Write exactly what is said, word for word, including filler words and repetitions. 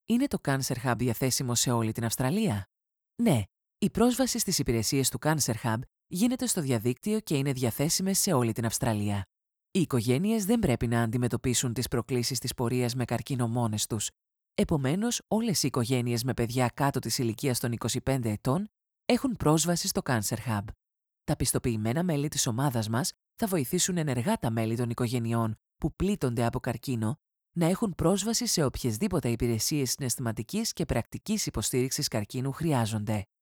Είναι το Cancer Hub διαθέσιμο σε όλη την Αυστραλία? Ναι, η πρόσβαση στις υπηρεσίες του Cancer Hub γίνεται στο διαδίκτυο και είναι διαθέσιμες σε όλη την Αυστραλία. Οι οικογένειες δεν πρέπει να αντιμετωπίσουν τις προκλήσεις της πορείας με καρκίνο μόνες τους. Επομένως, όλες οι οικογένειες με παιδιά κάτω της ηλικίας των είκοσι πέντε ετών έχουν πρόσβαση στο Cancer Hub. Τα πιστοποιημένα μέλη της ομάδας μας θα βοηθήσουν ενεργά τα μέλη των οικογενειών που πλήττονται από καρκίνο να έχουν πρόσβαση σε οποιασδήποτε υπηρεσίες συναισθηματικής και πρακτικής υποστήριξης καρκίνου χρειάζονται.